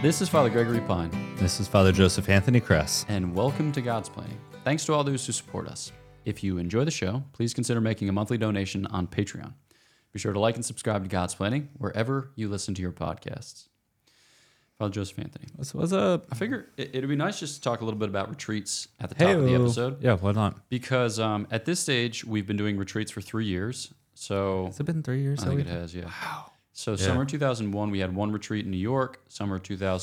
This is Father Gregory Pine, This is Father Joseph Anthony Kress. and welcome to God's Planning. Thanks to all those who support us. If you enjoy the show, please consider making a monthly donation on Patreon. Be sure to like and subscribe to God's Planning wherever you listen to your podcasts. Father Joseph Anthony. What's up? I figure it'd be nice just to talk a little bit about retreats at the top of the episode. Yeah, why not? Because at this stage, we've been doing retreats for 3 years. So Has it been 3 years? I think it has, yeah. Wow. So summer 2001, we had one retreat in New York. Summer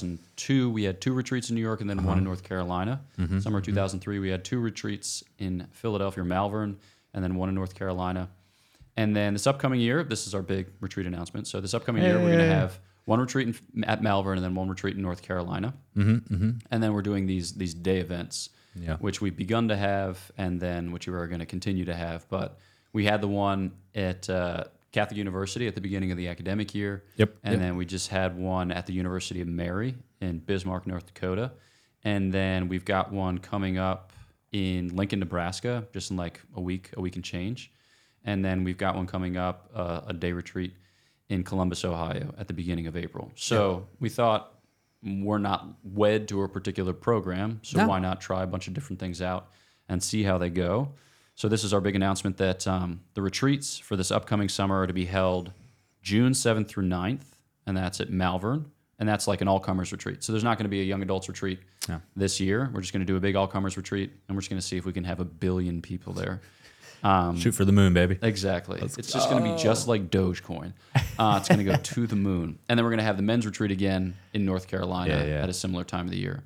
2002, we had 2 retreats in New York and then one in North Carolina. Summer 2003, we had 2 retreats in Philadelphia, Malvern, and then one in North Carolina. And then this upcoming year, this is our big retreat announcement. So this upcoming year, we're going to have one retreat at Malvern and then one retreat in North Carolina. And then we're doing these day events, which we've begun to have and then which we are going to continue to have. But we had the one at Catholic University at the beginning of the academic year. And then we just had one at the University of Mary in Bismarck, North Dakota. And then we've got one coming up in Lincoln, Nebraska, just in like a week and change. And then we've got one coming up, a day retreat in Columbus, Ohio at the beginning of April. So we thought we're not wed to a particular program, so why not try a bunch of different things out and see how they go. So this is our big announcement that the retreats for this upcoming summer are to be held June 7th through 9th, and that's at Malvern, and that's like an all-comers retreat. So there's not going to be a young adults retreat this year. We're just going to do a big all-comers retreat, and we're just going to see if we can have 1 billion people there. Shoot for the moon, baby. Exactly. It's just going to be just like Dogecoin. It's going to go to the moon. And then we're going to have the men's retreat again in North Carolina at a similar time of the year.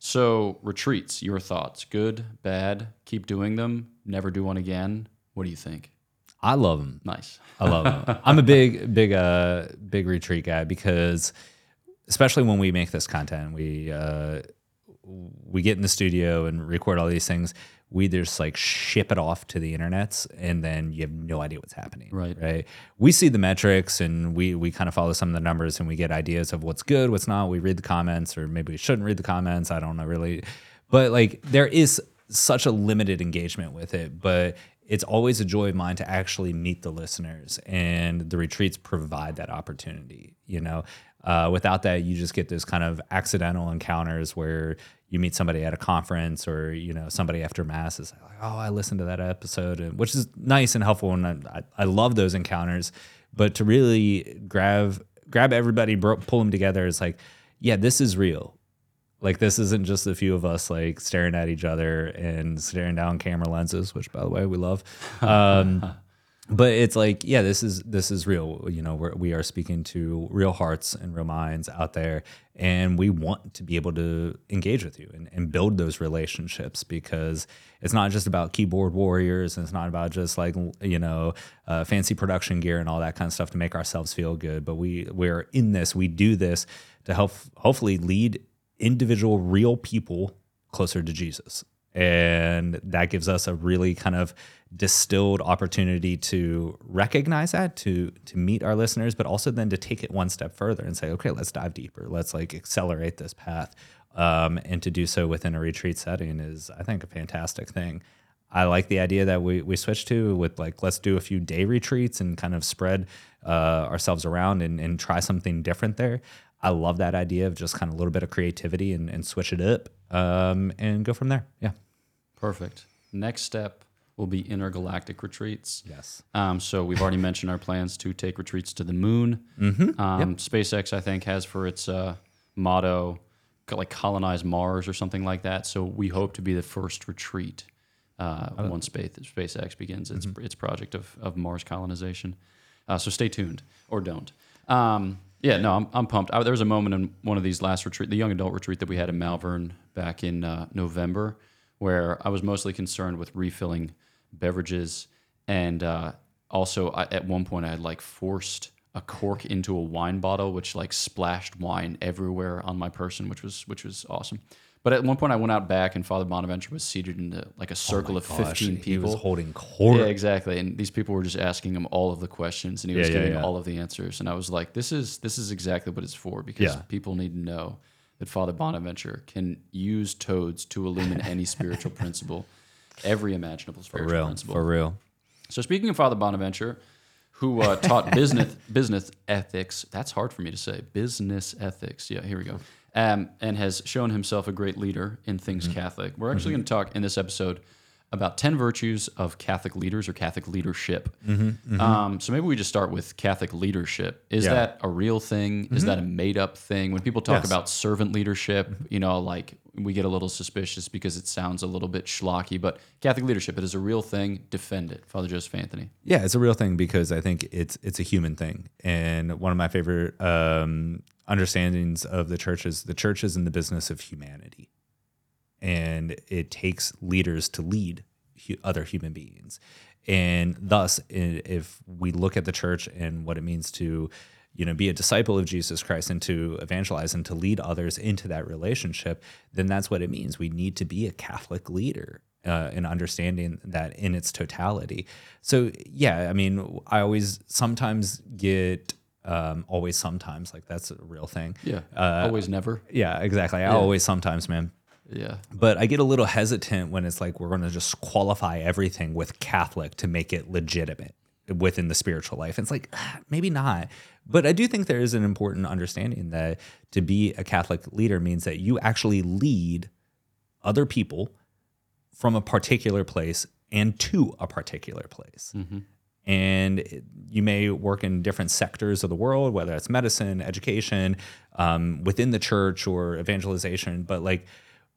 So retreats, your thoughts? Good, bad, keep doing them, never do one again. What do you think? I love them. Nice. I love them. I'm a big retreat guy because especially when we make this content, we get in the studio and record all these things. We just like ship it off to the internets and then you have no idea what's happening. Right. We see the metrics and we kind of follow some of the numbers and we get ideas of what's good, what's not. We read the comments, or maybe we shouldn't read the comments. I don't know really. But like there is such a limited engagement with it, but it's always a joy of mine to actually meet the listeners, and the retreats provide that opportunity. Without that, you just get those kind of accidental encounters where you meet somebody at a conference or, somebody after mass is like, oh, I listened to that episode, which is nice and helpful. And I love those encounters, but to really grab everybody, pull them together is like, yeah, this is real. Like, this isn't just a few of us like staring at each other and staring down camera lenses, which by the way, we love. But it's like, yeah, this is real. We are speaking to real hearts and real minds out there, and we want to be able to engage with you and build those relationships, because it's not just about keyboard warriors, and it's not about just like fancy production gear and all that kind of stuff to make ourselves feel good. But we're in this. We do this to help hopefully lead individual real people closer to Jesus. And that gives us a really kind of distilled opportunity to recognize that, to meet our listeners, but also then to take it one step further and say, okay, let's dive deeper. Let's like accelerate this path. And to do so within a retreat setting is, I think, a fantastic thing. I like the idea that we switched to with like, let's do a few day retreats and kind of spread ourselves around and try something different there. I love that idea of just kind of a little bit of creativity and switch it up and go from there. Yeah. Perfect. Next step will be intergalactic retreats. Yes. So we've already mentioned our plans to take retreats to the moon. SpaceX, I think, has for its motto, like colonize Mars or something like that. So we hope to be the first retreat once SpaceX begins its project of Mars colonization. So stay tuned, or don't. I'm pumped. There was a moment in one of these last retreat, the young adult retreat that we had in Malvern back in November, where I was mostly concerned with refilling beverages, and also at one point I had like forced a cork into a wine bottle, which like splashed wine everywhere on my person, which was awesome. But at one point I went out back and Father Bonaventure was seated in like a circle of 15 people. He was holding court. Yeah, exactly. And these people were just asking him all of the questions, and he was giving all of the answers. And I was like, this is exactly what it's for, because people need to know that Father Bonaventure can use toads to illumine any spiritual principle, every imaginable spiritual principle. For real. So speaking of Father Bonaventure, who taught business ethics. That's hard for me to say. Business ethics. Yeah, here we go. and has shown himself a great leader in things Catholic. We're actually going to talk in this episode about 10 virtues of Catholic leaders or Catholic leadership. So maybe we just start with Catholic leadership. Is that a real thing? Is that a made-up thing? When people talk about servant leadership, like we get a little suspicious because it sounds a little bit schlocky, but Catholic leadership, it is a real thing. Defend it. Father Joseph Anthony. Yeah, it's a real thing because I think it's a human thing. And one of my favorite understandings of the church is in the business of humanity. And it takes leaders to lead other human beings. And thus, if we look at the church and what it means to, be a disciple of Jesus Christ and to evangelize and to lead others into that relationship, then that's what it means. We need to be a Catholic leader and understanding that in its totality. So, yeah, I mean, I always sometimes get... always sometimes, like that's a real thing. Yeah, always never. Yeah, exactly. Always sometimes, man. Yeah. But I get a little hesitant when it's like we're going to just qualify everything with Catholic to make it legitimate within the spiritual life. And it's like, maybe not. But I do think there is an important understanding that to be a Catholic leader means that you actually lead other people from a particular place and to a particular place. And you may work in different sectors of the world, whether it's medicine, education, within the church or evangelization. But like,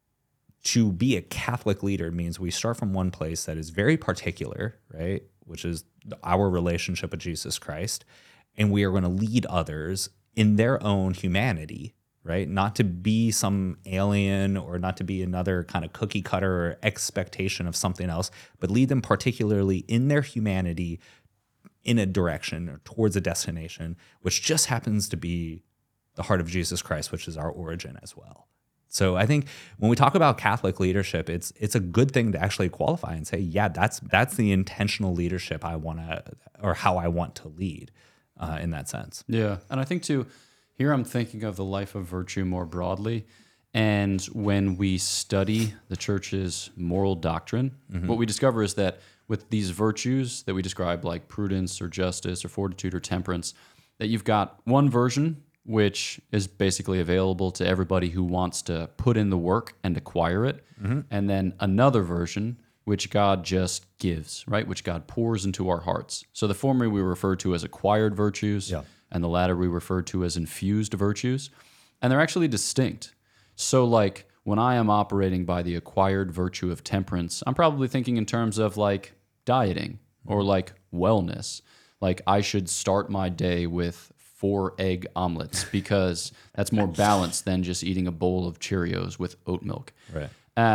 to be a Catholic leader means we start from one place that is very particular, right? Which is our relationship with Jesus Christ. And we are going to lead others in their own humanity, right? Not to be some alien or not to be another kind of cookie cutter or expectation of something else, but lead them particularly in their humanity in a direction or towards a destination, which just happens to be the heart of Jesus Christ, which is our origin as well. So I think when we talk about Catholic leadership, it's a good thing to actually qualify and say, yeah, that's the intentional leadership I want to, or how I want to lead in that sense. Yeah. And I think too, here I'm thinking of the life of virtue more broadly. And when we study the church's moral doctrine, what we discover is that with these virtues that we describe like prudence or justice or fortitude or temperance, that you've got one version which is basically available to everybody who wants to put in the work and acquire it. And then another version, which God just gives, right? Which God pours into our hearts. So the former we refer to as acquired virtues, and the latter we refer to as infused virtues. And they're actually distinct. So like when I am operating by the acquired virtue of temperance, I'm probably thinking in terms of like dieting or like wellness. Like I should start my day with 4 egg omelets because that's more balanced than just eating a bowl of Cheerios with oat milk. Right.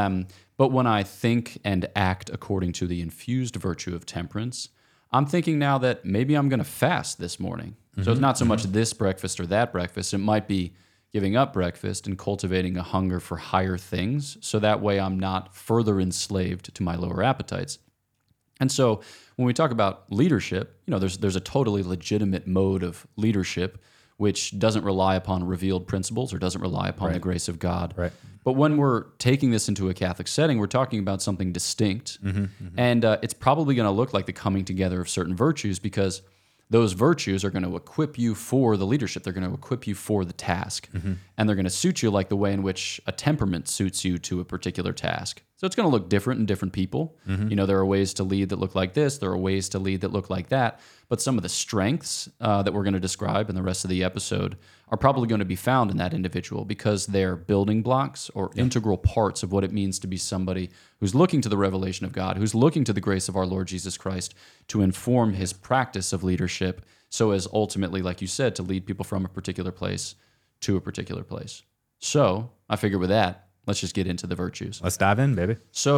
But when I think and act according to the infused virtue of temperance, I'm thinking now that maybe I'm going to fast this morning. So it's not so much this breakfast or that breakfast. It might be giving up breakfast and cultivating a hunger for higher things. So that way I'm not further enslaved to my lower appetites. And so when we talk about leadership, there's a totally legitimate mode of leadership which doesn't rely upon revealed principles or doesn't rely upon the grace of God. Right. But when we're taking this into a Catholic setting, we're talking about something distinct. And it's probably going to look like the coming together of certain virtues because those virtues are going to equip you for the leadership. They're going to equip you for the task. And they're going to suit you like the way in which a temperament suits you to a particular task. So it's going to look different in different people. There are ways to lead that look like this. There are ways to lead that look like that. But some of the strengths that we're going to describe in the rest of the episode are probably going to be found in that individual because they're building blocks or integral parts of what it means to be somebody who's looking to the revelation of God, who's looking to the grace of our Lord Jesus Christ to inform his practice of leadership so as ultimately, like you said, to lead people from a particular place to a particular place. So I figure with that, let's just get into the virtues. Let's dive in, baby.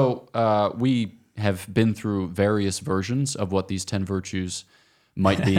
So we have been through various versions of what these 10 virtues might be.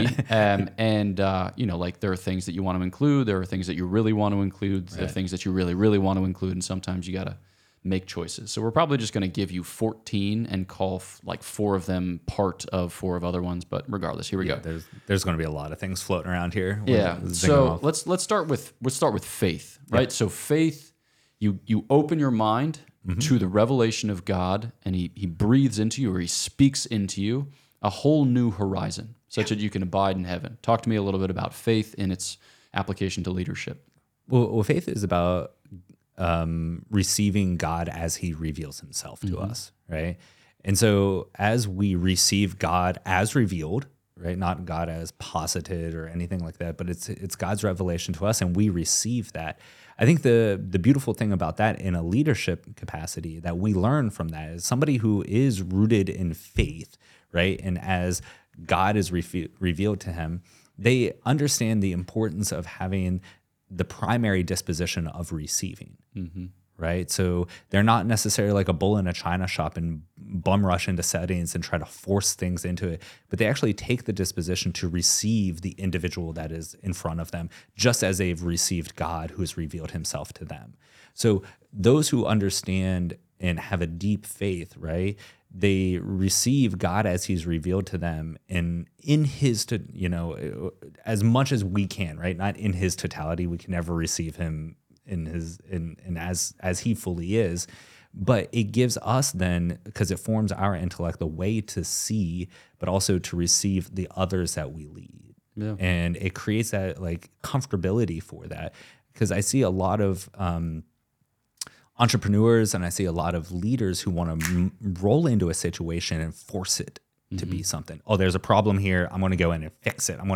Like there are things that you want to include. There are things that you really want to include. There are things that you really, really want to include. And sometimes you got to make choices. So we're probably just going to give you 14 and call 4 of them part of 4 of other ones. But regardless, here we go. There's going to be a lot of things floating around here. So let's start with faith, right? Yeah. So faith, you open your mind to the revelation of God, and he breathes into you, or he speaks into you a whole new horizon, such that you can abide in heaven. Talk to me a little bit about faith in its application to leadership. Well, faith is about receiving God as he reveals himself to us, right? And so as we receive God as revealed, right, not God as posited or anything like that, but it's God's revelation to us and we receive that. I think the beautiful thing about that in a leadership capacity that we learn from that is somebody who is rooted in faith, right? And as God is revealed to him, they understand the importance of having the primary disposition of receiving, right? So they're not necessarily like a bull in a china shop and bum rush into settings and try to force things into it, but they actually take the disposition to receive the individual that is in front of them, just as they've received God who has revealed himself to them. So those who understand and have a deep faith, right? They receive God as he's revealed to them and in his, as much as we can, right? Not in his totality. We can never receive him as he fully is, but it gives us then, because it forms our intellect, the way to see, but also to receive the others that we lead. Yeah. And it creates that like comfortability for that. Because I see a lot of entrepreneurs and I see a lot of leaders who want to roll into a situation and force it to be something. Oh, there's a problem here. I'm going to go in and fix it.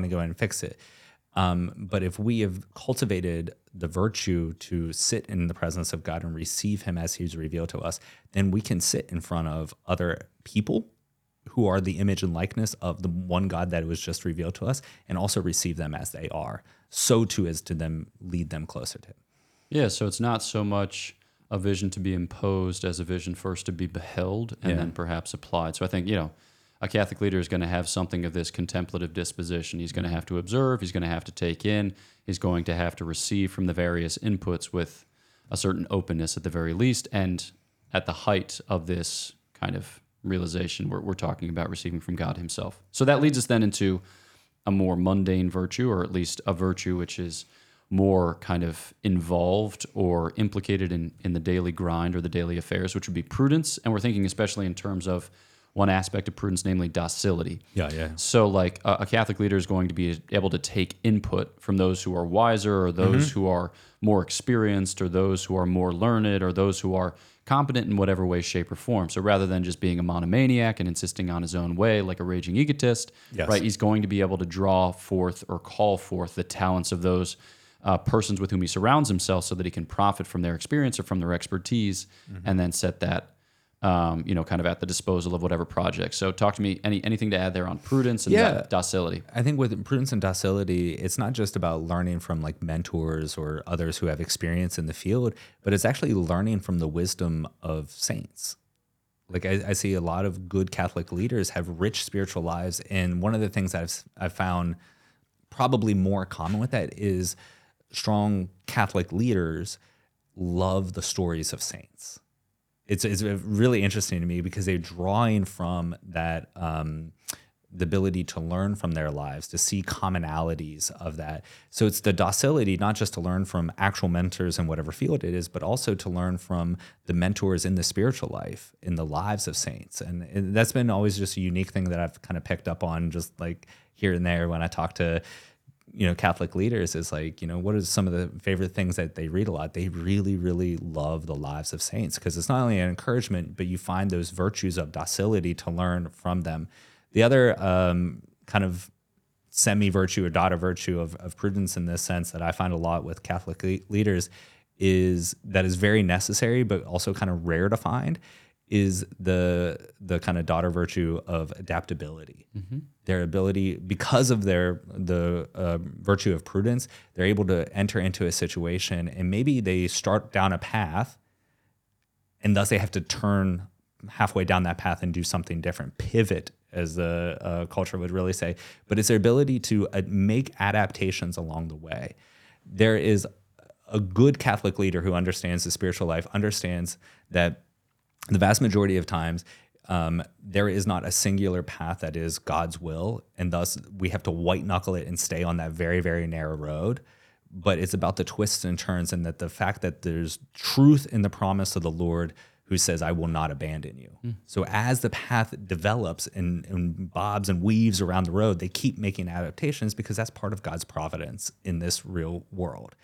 But if we have cultivated the virtue to sit in the presence of God and receive him as he's revealed to us, then we can sit in front of other people who are the image and likeness of the one God that was just revealed to us and also receive them as they are, so too as to them lead them closer to him. Yeah, so it's not so much a vision to be imposed as a vision first to be beheld and then perhaps applied. So I think, a Catholic leader is going to have something of this contemplative disposition. He's going to have to observe, he's going to have to take in, he's going to have to receive from the various inputs with a certain openness at the very least. And at the height of this kind of realization, we're talking about receiving from God himself. So that leads us then into a more mundane virtue, or at least a virtue which is more kind of involved or implicated in the daily grind or the daily affairs, which would be prudence. And we're thinking especially in terms of one aspect of prudence, namely docility. Yeah. So like a Catholic leader is going to be able to take input from those who are wiser or those who are more experienced or those who are more learned or those who are competent in whatever way, shape, or form. So rather than just being a monomaniac and insisting on his own way like a raging egotist, right, he's going to be able to draw forth or call forth the talents of those persons with whom he surrounds himself so that he can profit from their experience or from their expertise and then set that kind of at the disposal of whatever project. So talk to me, anything to add there on prudence and docility? I think with prudence and docility, it's not just about learning from like mentors or others who have experience in the field, but it's actually learning from the wisdom of saints. Like I see a lot of good Catholic leaders have rich spiritual lives. And one of the things that I've found probably more common with that is strong Catholic leaders love the stories of saints. It's really interesting to me because they're drawing from that, the ability to learn from their lives, to see commonalities of that. So it's the docility, not just to learn from actual mentors in whatever field it is, but also to learn from the mentors in the spiritual life, in the lives of saints. And that's been always just a unique thing that I've kind of picked up on just like here and there when I talk to Catholic leaders is like, what are some of the favorite things that they read a lot? They really, really love the lives of saints because it's not only an encouragement, but you find those virtues of docility to learn from them. The other kind of semi-virtue or daughter virtue of prudence in this sense that I find a lot with Catholic leaders is very necessary, but also kind of rare to find is the kind of daughter virtue of adaptability. Their ability, because of the virtue of prudence, they're able to enter into a situation and maybe they start down a path and thus they have to turn halfway down that path and do something different, pivot, as the culture would really say. But it's their ability to make adaptations along the way. There is a good Catholic leader who understands the spiritual life, understands that the vast majority of times, there is not a singular path that is God's will, and thus we have to white knuckle it and stay on that very, very narrow road. But it's about the twists and turns, and that the fact that there's truth in the promise of the Lord who says, I will not abandon you. So as the path develops and bobs and weaves around the road, they keep making adaptations because that's part of God's providence in this real world.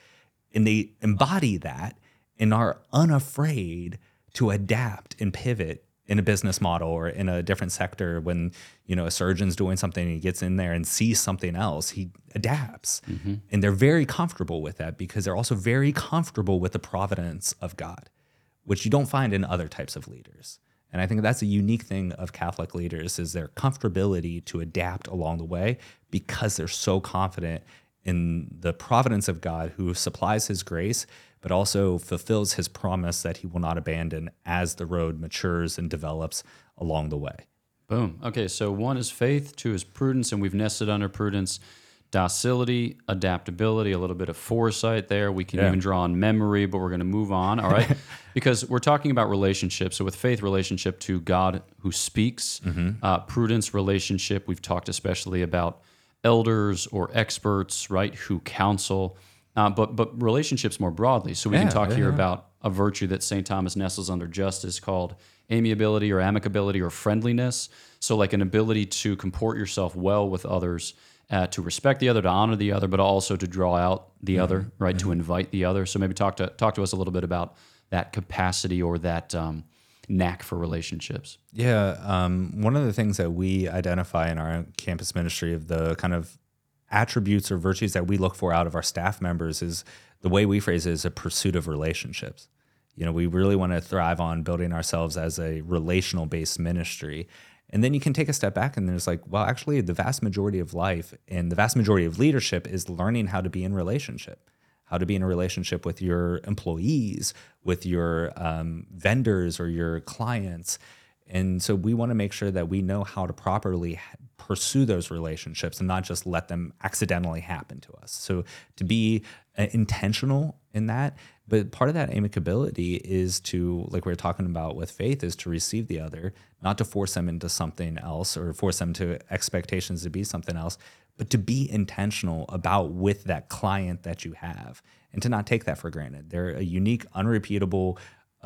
and they embody that and are unafraid to adapt and pivot in a business model or in a different sector. When, a surgeon's doing something and he gets in there and sees something else, he adapts. And they're very comfortable with that because they're also very comfortable with the providence of God, which you don't find in other types of leaders. And I think that's a unique thing of Catholic leaders is their comfortability to adapt along the way because they're so confident in the providence of God who supplies his grace, but also fulfills his promise that he will not abandon as the road matures and develops along the way. Boom. Okay, so 1 is faith, 2 is prudence, and we've nested under prudence docility, adaptability, a little bit of foresight there. We can even draw on memory, but we're going to move on, all right? Because we're talking about relationships. So with faith, relationship to God who speaks. Prudence, relationship. We've talked especially about elders or experts, right, who counsel. But relationships more broadly. So we can talk here about a virtue that St. Thomas nestles under justice called amiability or amicability or friendliness. So like an ability to comport yourself well with others, to respect the other, to honor the other, but also to draw out the other, right? To invite the other. So maybe talk to us a little bit about that capacity or that knack for relationships. Yeah, one of the things that we identify in our campus ministry of the kind of attributes or virtues that we look for out of our staff members is the way we phrase it is a pursuit of relationships. We really want to thrive on building ourselves as a relational based ministry. And then you can take a step back and there's like, well, actually the vast majority of life and the vast majority of leadership is learning how to be in relationship, how to be in a relationship with your employees, with your vendors or your clients. And so we want to make sure that we know how to properly pursue those relationships and not just let them accidentally happen to us. So to be intentional in that, but part of that amicability is to, like we were talking about with faith, is to receive the other, not to force them into something else or force them to expectations to be something else, but to be intentional about with that client that you have and to not take that for granted. They're a unique, unrepeatable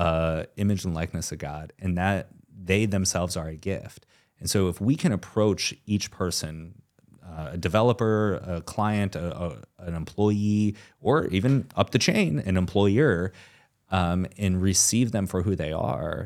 image and likeness of God, and that they themselves are a gift. And so if we can approach each person, a developer, a client, an employee, or even up the chain, an employer, and receive them for who they are,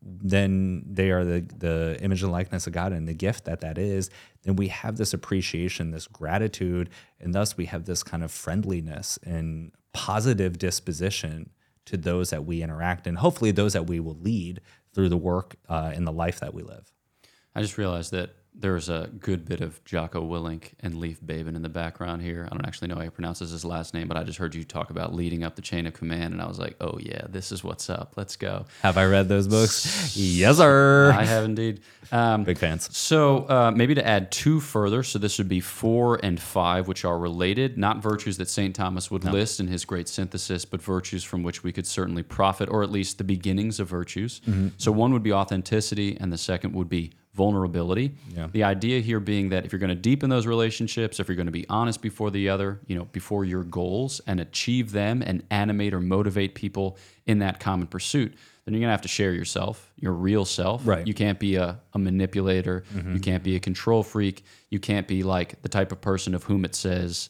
then they are the image and likeness of God and the gift that is. Then we have this appreciation, this gratitude, and thus we have this kind of friendliness and positive disposition to those that we interact and hopefully those that we will lead through the work and the life that we live. I just realized that there's a good bit of Jocko Willink and Leif Babin in the background here. I don't actually know how he pronounces his last name, but I just heard you talk about leading up the chain of command, and I was like, oh yeah, this is what's up. Let's go. Have I read those books? Yes, sir. I have indeed. Big fans. So maybe to add 2 further, so this would be 4 and 5, which are related, not virtues that St. Thomas would list in his great synthesis, but virtues from which we could certainly profit, or at least the beginnings of virtues. So 1 would be authenticity, and the second would be vulnerability. Yeah. The idea here being that if you're going to deepen those relationships, if you're going to be honest before the other, before your goals and achieve them and animate or motivate people in that common pursuit, then you're going to have to share yourself, your real self. Right. You can't be a manipulator. You can't be a control freak. You can't be like the type of person of whom it is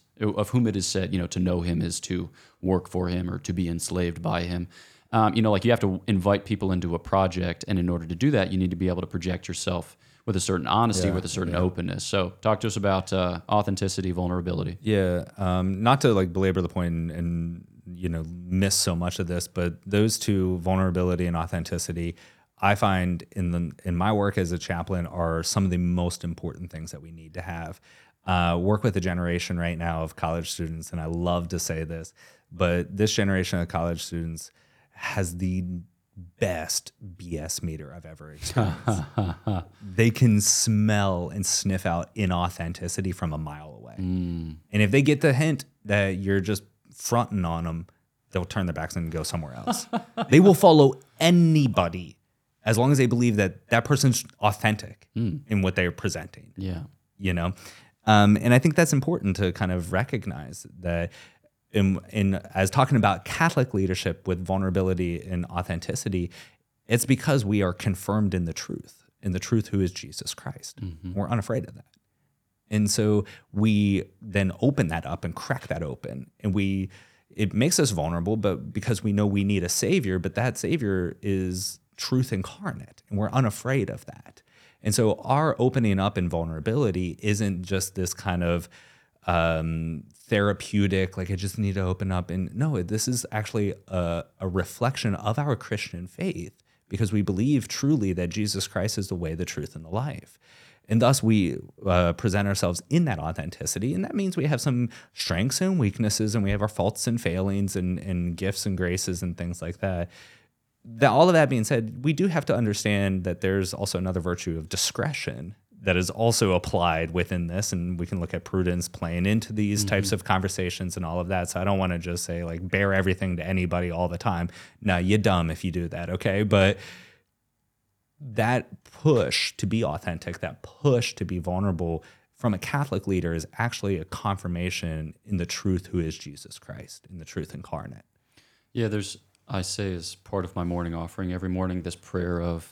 said, to know him is to work for him or to be enslaved by him. You have to invite people into a project, and in order to do that, you need to be able to project yourself with a certain honesty, with a certain openness. So talk to us about authenticity, vulnerability. Yeah, not to belabor the point and miss so much of this, but those 2, vulnerability and authenticity, I find in my work as a chaplain are some of the most important things that we need to have. Work with a generation right now of college students, and I love to say this, but this generation of college students has the best BS meter I've ever experienced. They can smell and sniff out inauthenticity from a mile away. And if they get the hint that you're just fronting on them, they'll turn their backs and go somewhere else. They will follow anybody as long as they believe that person's authentic in what they're presenting. Yeah. And I think that's important to kind of recognize that in as talking about Catholic leadership with vulnerability and authenticity, it's because we are confirmed in the truth who is Jesus Christ. We're unafraid of that. And so we then open that up and crack that open. And it makes us vulnerable, but because we know we need a savior, but that savior is truth incarnate, and we're unafraid of that. And so our opening up in vulnerability isn't just this kind of therapeutic, like I just need to open up. And no, this is actually a reflection of our Christian faith, because we believe truly that Jesus Christ is the way, the truth, and the life. And thus we present ourselves in that authenticity. And that means we have some strengths and weaknesses, and we have our faults and failings and gifts and graces and things like that. All of that being said, we do have to understand that there's also another virtue of discretion that is also applied within this. And we can look at prudence playing into these types of conversations and all of that. So I don't want to just say like bear everything to anybody all the time. No, you're dumb if you do that, okay? But that push to be authentic, that push to be vulnerable from a Catholic leader is actually a confirmation in the truth who is Jesus Christ, in the truth incarnate. Yeah, I say as part of my morning offering every morning, this prayer of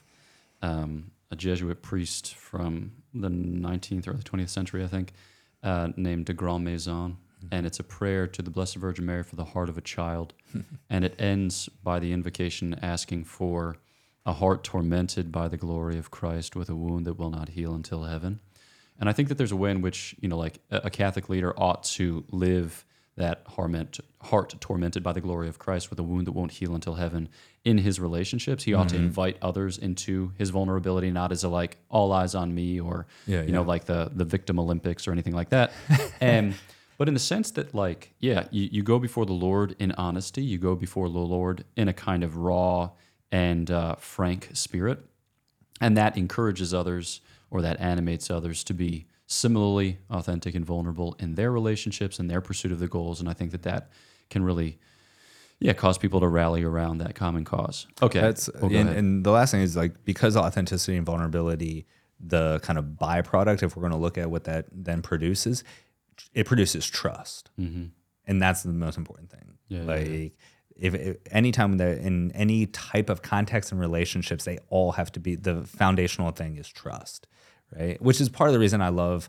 a Jesuit priest from the 19th or the 20th century, I think, named de Grand Maison. And it's a prayer to the Blessed Virgin Mary for the heart of a child. And it ends by the invocation asking for a heart tormented by the glory of Christ with a wound that will not heal until heaven. And I think that there's a way in which, like a Catholic leader ought to live that heart tormented by the glory of Christ with a wound that won't heal until heaven in his relationships. He ought to invite others into his vulnerability, not as a like all eyes on me or, like the victim Olympics or anything like that. But in the sense that like, you go before the Lord in honesty, you go before the Lord in a kind of raw and frank spirit. And that encourages others, or that animates others to be similarly authentic and vulnerable in their relationships and their pursuit of the goals. And I think that can really, cause people to rally around that common cause. Okay. And the last thing is like, because authenticity and vulnerability, the kind of byproduct, if we're going to look at what that then produces, it produces trust. Mm-hmm. And that's the most important thing. If anytime that in any type of context and relationships, they all have to be, the foundational thing is trust, right? Which is part of the reason I love,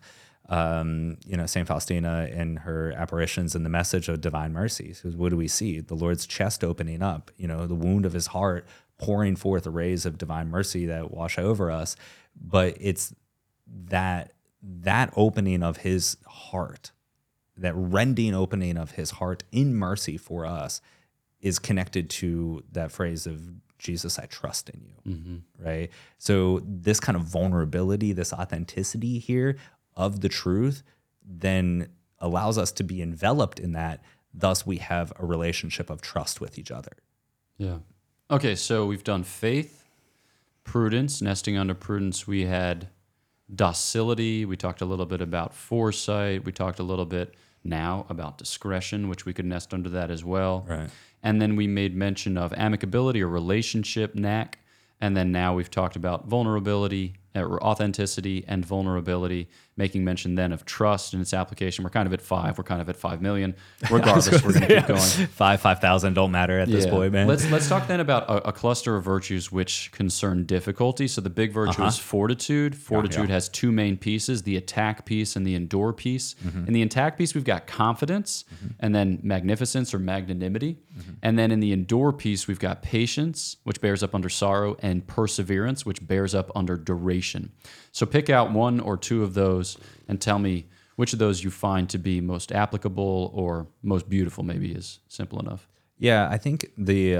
St. Faustina in her apparitions and the message of divine mercy. So what do we see? The Lord's chest opening up, the wound of his heart pouring forth the rays of divine mercy that wash over us. But it's that opening of his heart, that rending opening of his heart in mercy for us, is connected to that phrase of Jesus, I trust in you, right? So this kind of vulnerability, this authenticity here of the truth then allows us to be enveloped in that. Thus, we have a relationship of trust with each other. Yeah. Okay, so we've done faith, prudence. Nesting under prudence, we had docility. We talked a little bit about foresight. We talked a little bit now about discretion, which we could nest under that as well. Right. And then we made mention of amicability or relationship, knack. And then now we've talked about vulnerability, or authenticity and vulnerability, making mention then of trust and its application. We're kind of at 5. We're kind of at 5 million. Regardless, we're going to keep going. 5,000 don't matter at this point, man. Let's talk then about a cluster of virtues which concern difficulty. So the big virtue is fortitude. Fortitude has 2 main pieces, the attack piece and the endure piece. In the attack piece, we've got confidence and then magnificence or magnanimity. And then in the endure piece, we've got patience, which bears up under sorrow, and perseverance, which bears up under duration. So pick out 1 or 2 of those and tell me which of those you find to be most applicable or most beautiful, maybe is simple enough. Yeah, I think the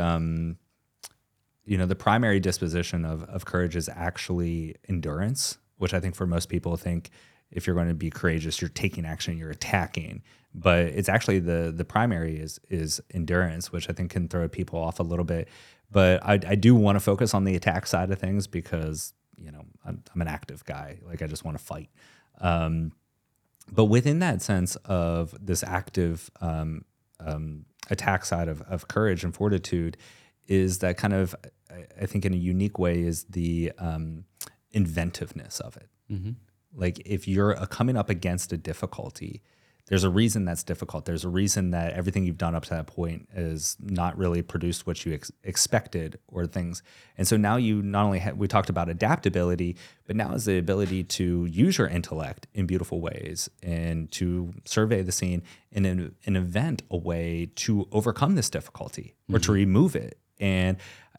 primary disposition of courage is actually endurance, which I think for most people think if you're going to be courageous, you're taking action, you're attacking. But it's actually the primary is endurance, which I think can throw people off a little bit. But I do want to focus on the attack side of things because I'm an active guy. Like I just want to fight. But within that sense of this active attack side of courage and fortitude is that kind of, I think in a unique way, is the inventiveness of it. Mm-hmm. Like if you're coming up against a difficulty, there's a reason that's difficult. There's a reason that everything you've done up to that point is not really produced what you expected or things. And so now you not only we talked about adaptability, but now is the ability to use your intellect in beautiful ways and to survey the scene in an event a way to overcome this difficulty or to remove it. And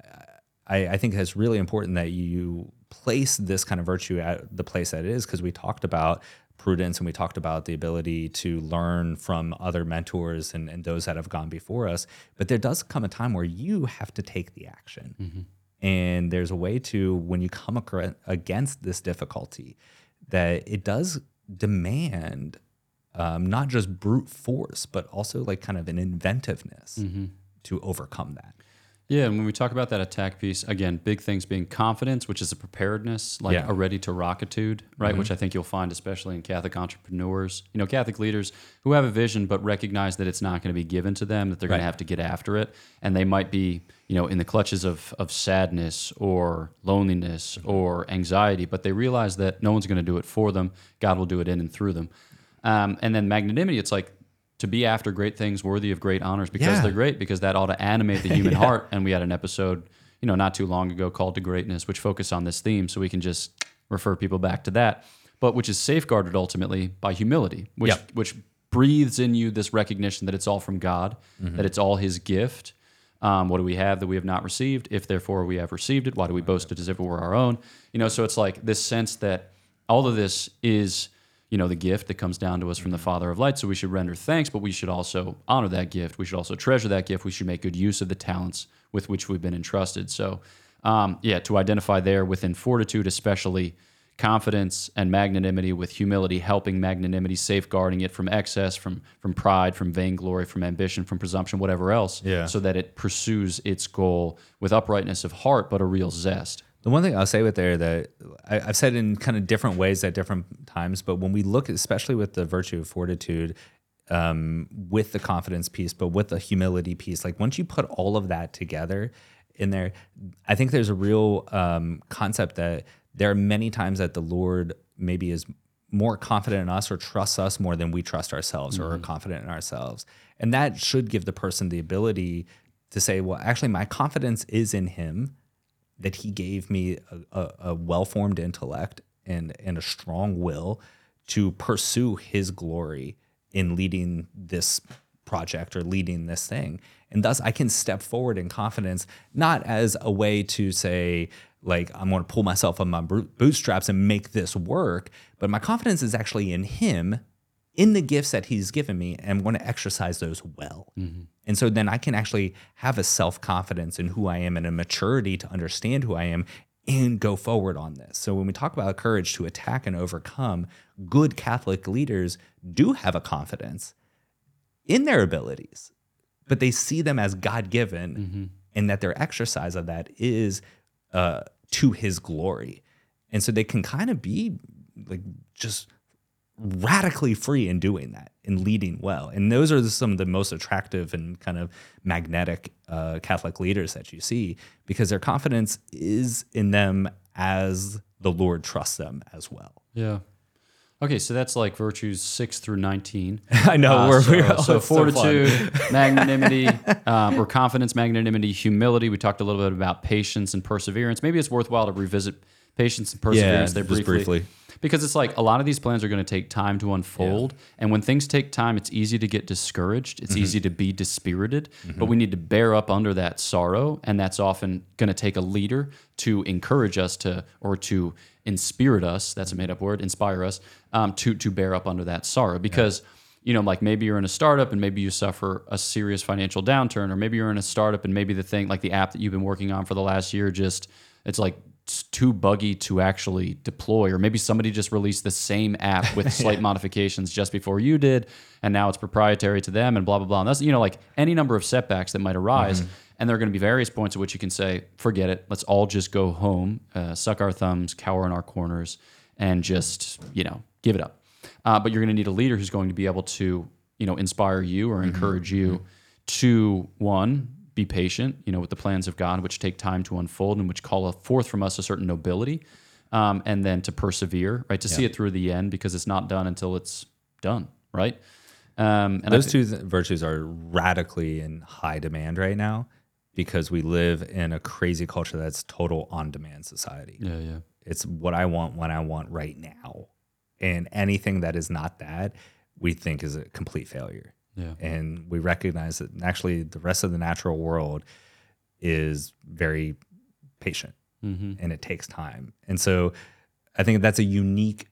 I think it's really important that you place this kind of virtue at the place that it is, because we talked about prudence and we talked about the ability to learn from other mentors and those that have gone before us. But there does come a time where you have to take the action. And there's a way to, when you come against this difficulty, that it does demand not just brute force, but also like kind of an inventiveness to overcome that. Yeah, and when we talk about that attack piece, again, big things being confidence, which is a preparedness, like a ready-to-rock-itude, right? Which I think you'll find especially in Catholic entrepreneurs, Catholic leaders who have a vision but recognize that it's not going to be given to them, that they're going to have to get after it, and they might be, in the clutches of sadness or loneliness or anxiety, but they realize that no one's going to do it for them. God will do it in and through them. And then magnanimity, it's like, to be after great things worthy of great honors because they're great, because that ought to animate the human heart. And we had an episode, not too long ago called To Greatness, which focused on this theme. So we can just refer people back to that, but which is safeguarded ultimately by humility, which breathes in you this recognition that it's all from God, that it's all his gift. What do we have that we have not received? If therefore we have received it, why do we boast it as if it were our own? So it's like this sense that all of this is, the gift that comes down to us from the Father of light. So we should render thanks, but we should also honor that gift. We should also treasure that gift. We should make good use of the talents with which we've been entrusted. So, to identify there within fortitude, especially confidence and magnanimity, with humility, helping magnanimity, safeguarding it from excess, from pride, from vainglory, from ambition, from presumption, whatever else, so that it pursues its goal with uprightness of heart, but a real zest. The one thing I'll say with there that I've said in kind of different ways at different times, but when we look, especially with the virtue of fortitude, with the confidence piece, but with the humility piece, like once you put all of that together in there, I think there's a real concept that there are many times that the Lord maybe is more confident in us or trusts us more than we trust ourselves or are confident in ourselves. And that should give the person the ability to say, well, actually, my confidence is in him, that he gave me a well-formed intellect and a strong will to pursue his glory in leading this project or leading this thing. And thus I can step forward in confidence, not as a way to say, like, I'm going to pull myself up my bootstraps and make this work, but my confidence is actually in him, in the gifts that he's given me, and I'm going to exercise those well. And so then I can actually have a self-confidence in who I am and a maturity to understand who I am and go forward on this. So when we talk about courage to attack and overcome, good Catholic leaders do have a confidence in their abilities, but they see them as God-given and that their exercise of that is to his glory. And so they can kind of be like just radically free in doing that, in leading well. And those are some of the most attractive and kind of magnetic Catholic leaders that you see, because their confidence is in them as the Lord trusts them as well. Yeah. Okay, so that's like virtues 6 through 19. I know. So fortitude, magnanimity, or confidence, magnanimity, humility. We talked a little bit about patience and perseverance. Maybe it's worthwhile to revisit patience and perseverance there briefly. Because it's like a lot of these plans are going to take time to unfold. And when things take time, it's easy to get discouraged. It's easy to be dispirited. But we need to bear up under that sorrow. And that's often going to take a leader to encourage us or to inspirit us. That's a made up word, inspire us to bear up under that sorrow. Because, like maybe you're in a startup and maybe you suffer a serious financial downturn, or maybe you're in a startup and maybe the thing, like the app that you've been working on for the last year, it's like too buggy to actually deploy, or maybe somebody just released the same app with slight modifications just before you did, and now it's proprietary to them, and blah blah blah. And that's like any number of setbacks that might arise, and there are going to be various points at which you can say, "Forget it. Let's all just go home, suck our thumbs, cower in our corners, and just give it up." But you're going to need a leader who's going to be able to inspire you or encourage you to, one, be patient, with the plans of God, which take time to unfold and which call forth from us a certain nobility, and then to persevere, right? To see it through the end, because it's not done until it's done, right? And Those two virtues are radically in high demand right now because we live in a crazy culture that's total on-demand society. yeah. It's what I want when I want right now. And anything that is not that, we think is a complete failure. Yeah. And we recognize that actually the rest of the natural world is very patient and it takes time. And so I think that's a unique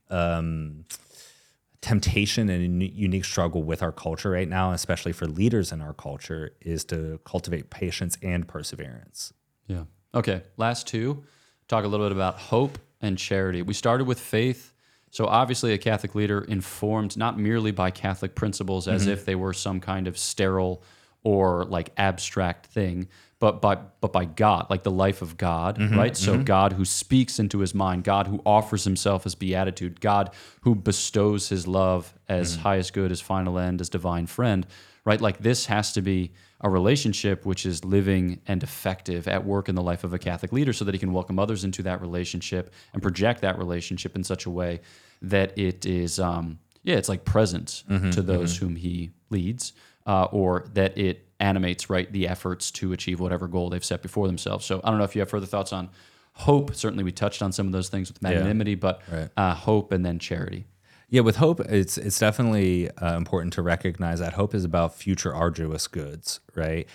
temptation and a unique struggle with our culture right now, especially for leaders in our culture, is to cultivate patience and perseverance. Yeah. Okay. Last two, talk a little bit about hope and charity. We started with faith. So obviously a Catholic leader informed not merely by Catholic principles as if they were some kind of sterile or like abstract thing, but by God, like the life of God, right? So God who speaks into his mind, God who offers himself as beatitude, God who bestows his love as highest good, as final end, as divine friend, right? Like this has to be a relationship which is living and effective at work in the life of a Catholic leader so that he can welcome others into that relationship and project that relationship in such a way that it is, it's like present to those whom he leads, or that it animates, right, the efforts to achieve whatever goal they've set before themselves. So I don't know if you have further thoughts on hope. Certainly we touched on some of those things with magnanimity, but hope and then charity. Yeah, with hope, it's definitely important to recognize that hope is about future arduous goods, right?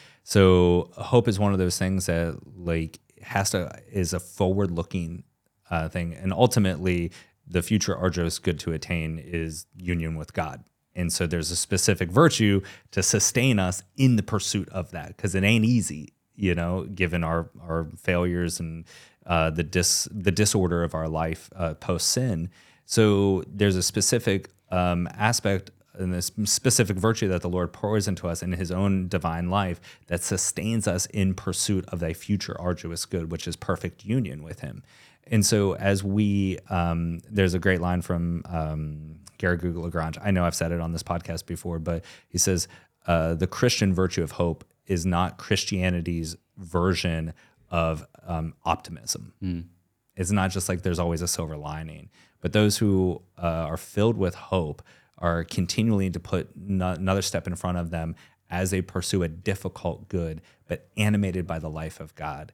So hope is one of those things that like is a forward-looking thing, and ultimately the future arduous good to attain is union with God. And so there's a specific virtue to sustain us in the pursuit of that, because it ain't easy, given our failures and the disorder of our life post sin. So there's a specific aspect and this specific virtue that the Lord pours into us in his own divine life that sustains us in pursuit of thy future arduous good, which is perfect union with him. And so as there's a great line from Garrigou Lagrange. I know I've said it on this podcast before, but he says, the Christian virtue of hope is not Christianity's version of optimism. It's not just like there's always a silver lining, but those who are filled with hope are continually to put another step in front of them as they pursue a difficult good, but animated by the life of God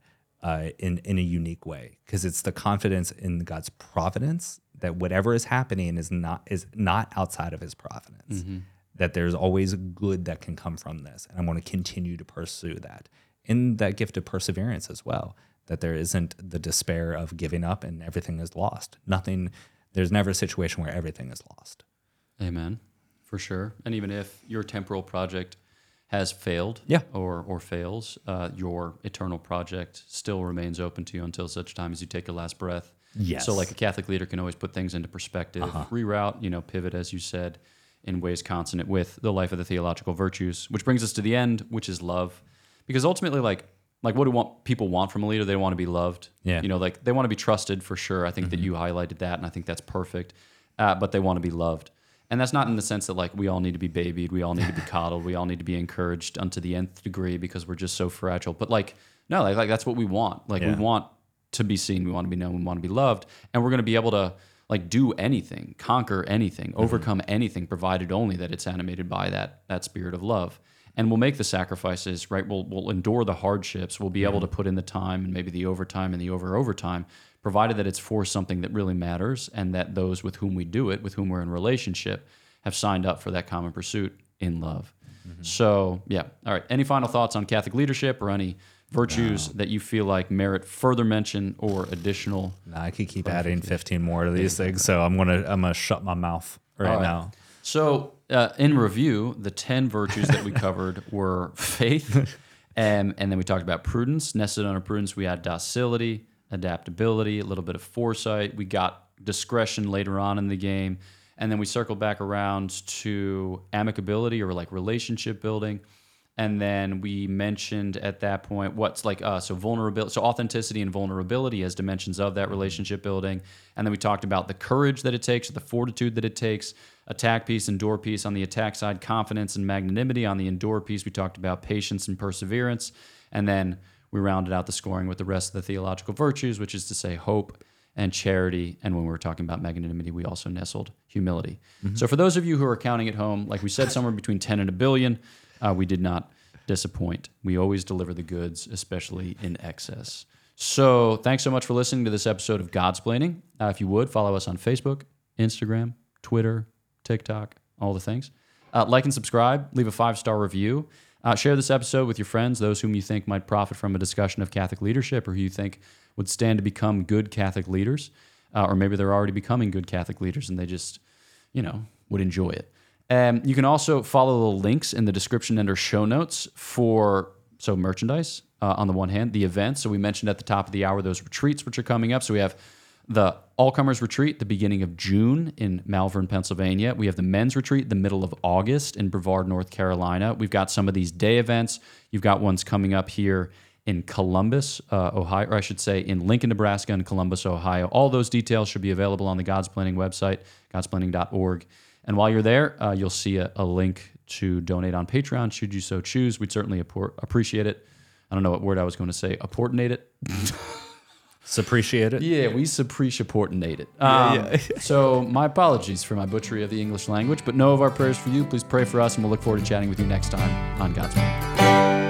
in a unique way, because it's the confidence in God's providence that whatever is happening is not outside of his providence, that there's always good that can come from this. And I want to continue to pursue that in that gift of perseverance as well, that there isn't the despair of giving up and everything is lost. There's never a situation where everything is lost. Amen. For sure. And even if your temporal project has failed or fails, your eternal project still remains open to you until such time as you take your last breath. Yes. So like a Catholic leader can always put things into perspective, reroute, pivot, as you said, in ways consonant with the life of the theological virtues, which brings us to the end, which is love. Because ultimately, like what do people want from a leader? They want to be loved. Yeah. Like they want to be trusted for sure. I think that you highlighted that, and I think that's perfect. But they want to be loved. And that's not in the sense that like we all need to be babied, we all need to be coddled, we all need to be encouraged unto the nth degree because we're just so fragile. But like, no, like that's what we want. Like we want to be seen, we want to be known, we want to be loved, and we're going to be able to like do anything, conquer anything, overcome anything, provided only that it's animated by that spirit of love. And we'll make the sacrifices, right? We'll endure the hardships. We'll be able to put in the time and maybe the overtime and the overtime, provided that it's for something that really matters and that those with whom we do it, with whom we're in relationship, have signed up for that common pursuit in love. So, yeah. All right. Any final thoughts on Catholic leadership or any virtues that you feel like merit further mention or additional? No, I could keep adding 15 more of these things, so I'm gonna shut my mouth right now. So, in review, the 10 virtues that we covered were faith, and then we talked about prudence. Nested under prudence, we had docility, adaptability, a little bit of foresight. We got discretion later on in the game, and then we circled back around to amicability or like relationship building. And then we mentioned at that point what's like so vulnerability, so authenticity and vulnerability as dimensions of that relationship building. And then we talked about the courage that it takes, the fortitude that it takes, attack piece, endure piece on the attack side, confidence and magnanimity on the endure piece. We talked about patience and perseverance. And then we rounded out the scoring with the rest of the theological virtues, which is to say hope and charity. And when we were talking about magnanimity, we also nestled humility. So for those of you who are counting at home, like we said, somewhere between 10 and a billion, we did not disappoint. We always deliver the goods, especially in excess. So thanks so much for listening to this episode of Godsplaining. If you would, follow us on Facebook, Instagram, Twitter, TikTok, all the things. Like and subscribe. Leave a 5-star review. Share this episode with your friends, those whom you think might profit from a discussion of Catholic leadership or who you think would stand to become good Catholic leaders. Or maybe they're already becoming good Catholic leaders and they just, would enjoy it. You can also follow the links in the description and or show notes for merchandise on the one hand, the events. So we mentioned at the top of the hour those retreats which are coming up. So we have the All-Comers Retreat, the beginning of June in Malvern, Pennsylvania. We have the Men's Retreat, the middle of August in Brevard, North Carolina. We've got some of these day events. You've got ones coming up here in Columbus, Ohio, or I should say in Lincoln, Nebraska, and Columbus, Ohio. All those details should be available on the Godsplaining website, godsplaining.org. And while you're there, you'll see a link to donate on Patreon, should you so choose. We'd certainly appreciate it. I don't know what word I was going to say. Apportionate it? Appreciate it? Yeah, we apportionate it. So my apologies for my butchery of the English language, but know of our prayers for you. Please pray for us, and we'll look forward to chatting with you next time on Godsplaining.